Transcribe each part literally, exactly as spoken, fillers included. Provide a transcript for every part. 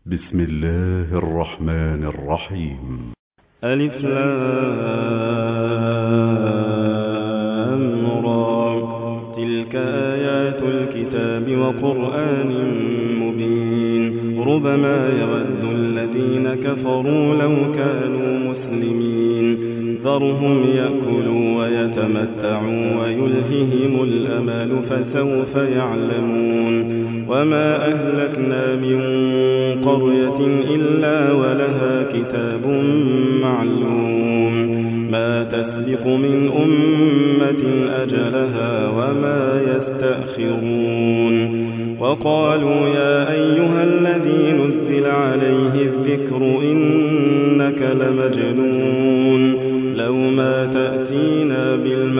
بسم الله الرحمن الرحيم. ألف لام را، تلك آيات الكتاب وقرآن مبين. ربما يود الذين كفروا لو كانوا مسلمين. ذرهم يأكلوا ويتمتعوا ويلههم الأمل فسوف يعلمون. وما أهلكنا من قرية إلا ولها كتاب معلوم. ما تسبق من أمة أجلها وما يستأخرون. وقالوا يا أيها الذي نزل عليه الذكر إنك لمجنون. لو ما تأتينا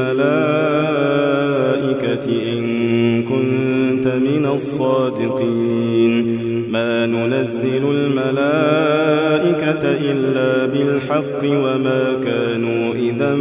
بالملائكة إن كنت من الصادقين. ما ننزل الملائكة إلا بالحق وما كانوا إذا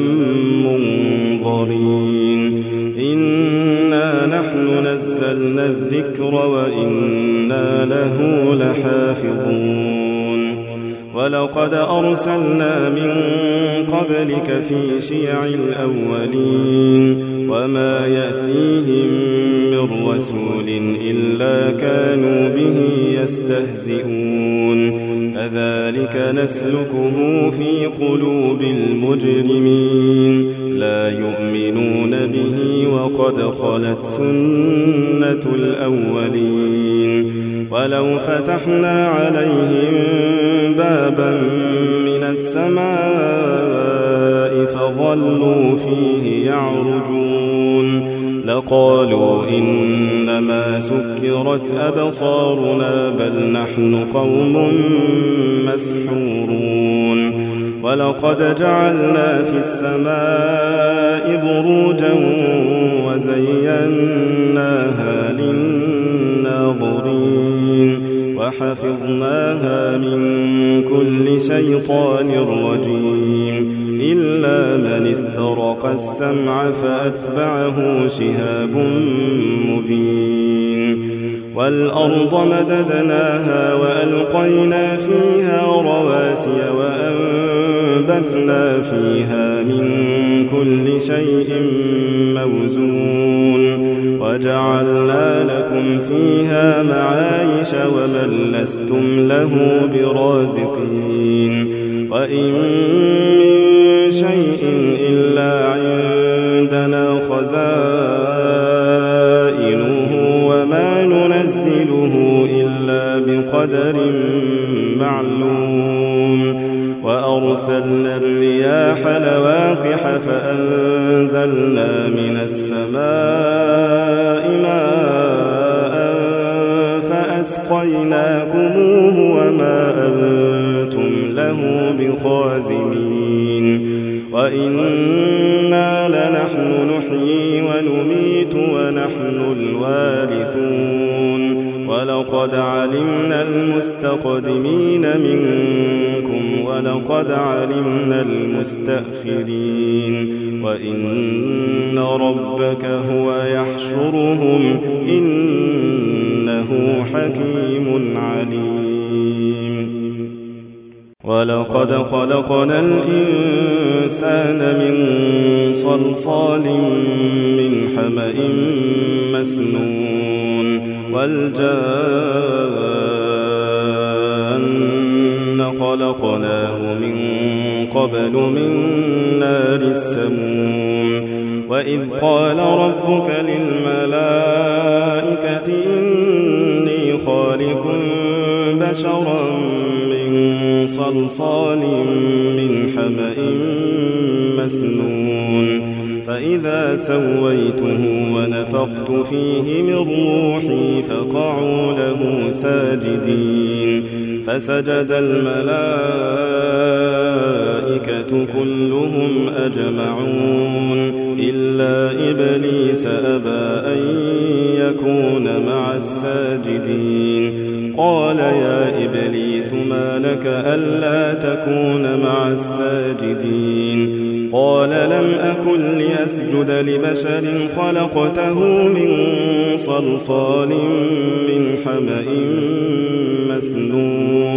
منظرين. إنا نحن نزلنا الذكر وإنا له لحافظون. ولقد أرسلنا من قبلك في شيع الأولين. وما يأتيهم من رسول إلا كانوا به يستهزئون. كذلك نسلكه في قلوب المجرمين. لا يؤمنون به وقد خلت سنة الأولين. ولو فتحنا عليهم بابا من السماء فظلوا فيه يعرجون لقالوا إنما سكرت أبصارنا بل نحن قوم مسحورون. ولقد جعلنا في السماء بروجا وزيناها للناظرين وحفظناها من كل شيطان رجيم إلا من استرق السمع فأتبعه شهاب مبين. والأرض مددناها وألقينا فيها رواسي وأنبتنا فيها من كل شيء موزون. وجعلنا لكم فيها معايش ومن لستم له برازقين. وإن من شيء إلا عندنا خزائنه وما ننزله إلا بقدر معلوم. وأرسلنا الرياح لواقح فأنزلنا من السماء ماء فأسقيناكموه وما أنتم له بخازنين. وإنا لنحن نحيي ونميت ونحن الوارثون. ولقد علمنا المستقدمين منكم ولقد علمنا المستأخرين. وإن ربك هو يحشرهم إنه حكيم عليم. ولقد خلقنا الإنسان من صلصال من حمأ مسنون. والجان خلقناه من قبل من نار السموم. وإذ قال ربك للملائكة إني خالق بشرا من صلصال من حمأ مسنون. فإذا سويته ونفخت فيه من روحي فقعوا له ساجدين. فسجد الملائكة كلهم أجمعون إلا إبليس أبى أن يكون مع الساجدين. قال يا إبليس ما لك ألا تكون مع الساجدين؟ قال لم أكن لأسجد لبشر خلقته من صلصال من حمأ مسنون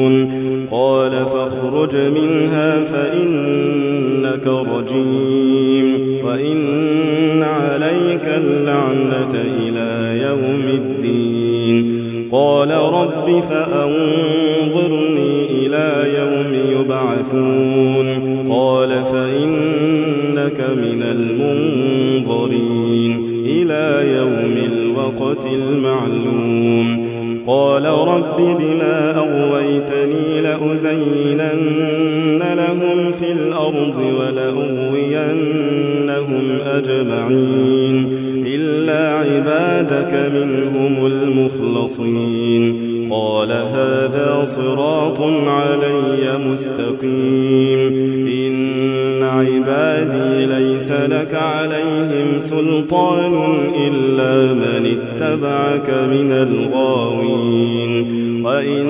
الرجيم وإن عليك اللعنة إلى يوم الدين قال رب فأنظرني إلى يوم يبعثون قال فإنك من المنظرين إلى يوم الوقت المعلوم قال رب بما أغويتني لأزينن لهم في الأرض ولأغوينهم أجمعين إلا عبادك منهم المخلصين قال هذا صراط علي مستقيم إن عبادي ليس لك عليهم سلطان إلا من اتبعك من الغاوين وإن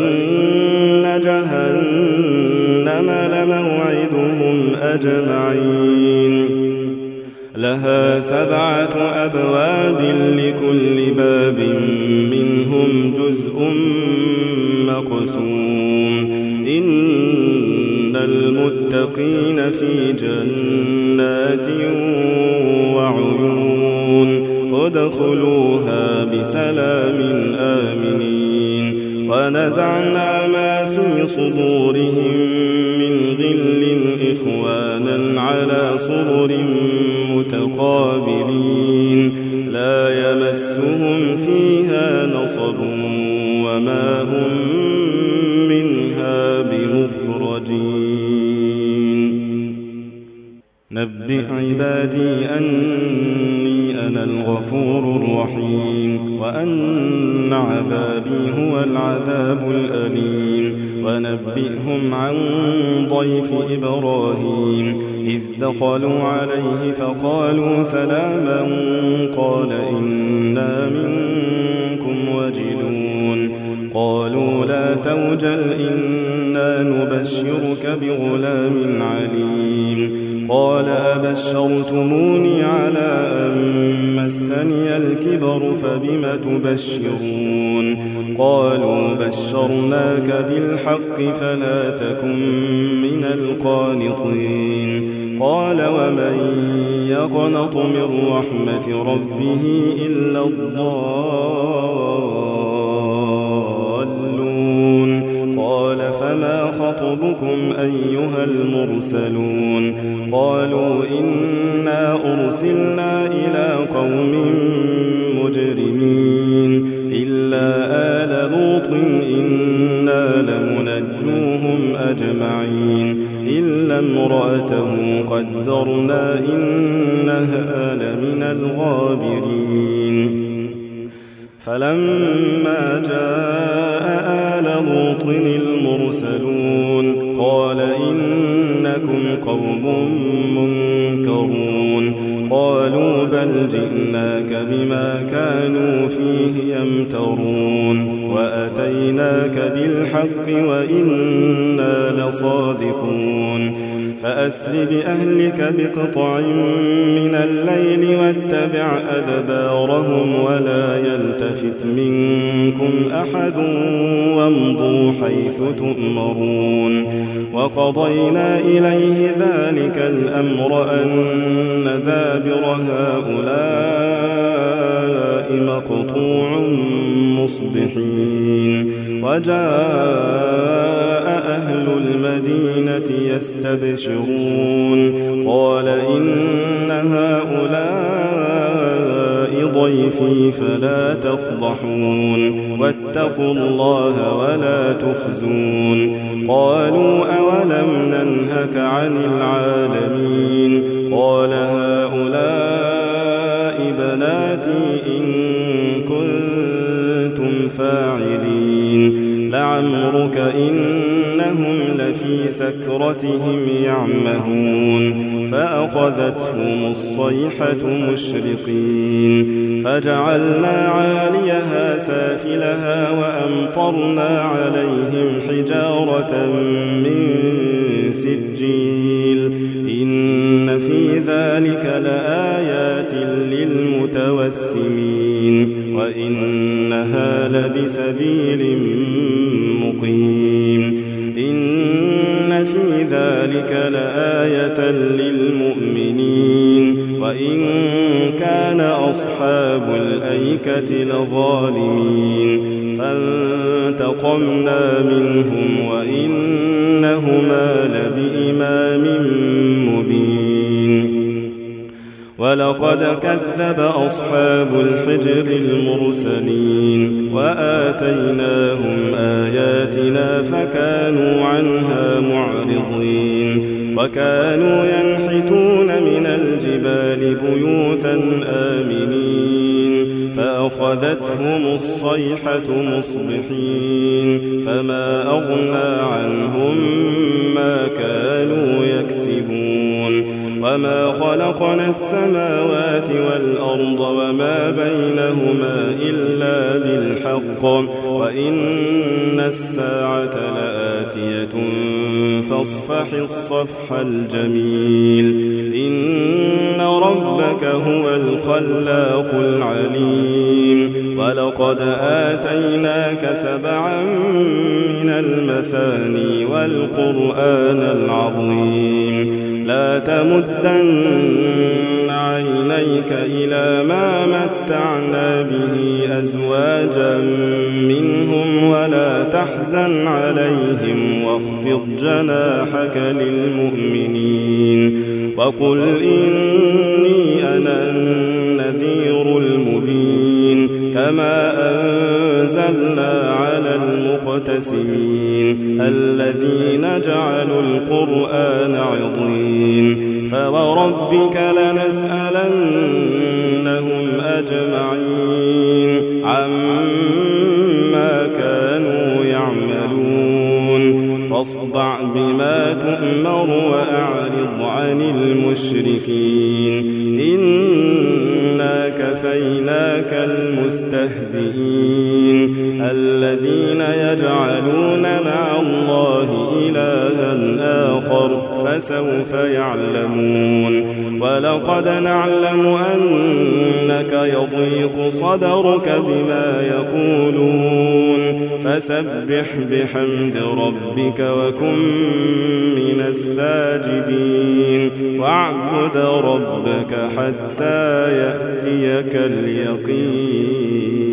جهنم لموعدهم أجمعين لها سبعة أبواب لكل باب منهم جزء مقسوم إن المتقين في جنات وعيون ادخلوها بسلام آمنين ونزعنا ما في صدورهم من غل إخوانا على سرر متقابلين لا يمسهم فيها نصب وما هم منها بمخرجين نبئ عبادي أني أنا الغفور الرحيم وأن عذابي هو العذاب الأليم ونبئهم عن ضيف إبراهيم إذ دخلوا عليه فقالوا سلاما قال إنا منكم وجلون قالوا لا توجل إنا نبشرك بغلام عليم قال أبشرتموني على أن مسني الكبر فبم تبشرون قالوا بشرناك بالحق فلا تكن من القانطين قال ومن يقنط من رحمة ربه إلا الضالون قال فما خطبكم أيها المرسلون قالوا إنا أرسلنا إلى قوم مجرمين إلا آل لوط إنا لمنجوهم أجمعين إلا امرأته قدرنا إنها لمن الغابرين فلما جاء آل لوط المرسلون قال إنكم قوم منكرون قالوا بل جئناك بما كانوا فيه يمترون وأتيناك بالحق وإنا لصادقون فأسر بأهلك بقطع من الليل واتبع أدبارهم ولا يلتفت منكم أحد وامضوا حيث تؤمرون وقضينا إليه ذلك الأمر أن دابر هؤلاء مقطوع مصبحين وجاء أهل المدينة يستبشرون قال إن هؤلاء ضيفي فلا تفضحون واتقوا الله ولا تخزون قالوا أولم ننهك عن العالمين قال هؤلاء بناتي إن كنتم فاعلين لعمرك إنهم لفي سكرتهم يعمهون فأخذتهم الصيحة مشرقين فجعلنا عاليها سافلها وأمطرنا عليهم حجارة من سجيل إن في ذلك لآيات للمتوسمين وإنها لبسبيل مقيم إن في ذلك لآية للمؤمنين وإن كان أصحاب الأيكة لظالمين فانتقمنا منهم وإنهما لبإمام مبين ولقد كذب أصحاب الحجر المرسلين وآتيناهم آياتنا فكانوا عنها معرضين وكانوا ينحتون من الجبال بيوتا آمنين فأخذتهم الصيحة مصبحين فما أغنى عنهم ما كانوا يكسبون وما خلقنا السماوات والأرض وما بينهما إلا بالحق وإن الساعة لآتية فاصفح الصفح الجميل إن ربك هو الخلاق العليم ولقد آتيناك سبعا من المثاني والقرآن العظيم لا تمدن عينيك إلى ما متعنا به أزواجا منهم ولا تحزن عليهم واخفض جناحك للمؤمنين وقل إني أنا النذير المبين كما أنزلنا على المقتسمين الذين جعلوا القرآن عضين فوربك لنسألنهم أجمعين عما كانوا يعملون فاصدع بما تؤمر وأعرض عن المشركين إنا كفيناك المستهزئين الذين يجعلون مع الله إلها آخر فسوف يعلمون ولقد نعلم أنك يضيق صدرك بما يقولون فسبح بحمد ربك وكن من الساجدين واعبد ربك حتى يأتيك اليقين.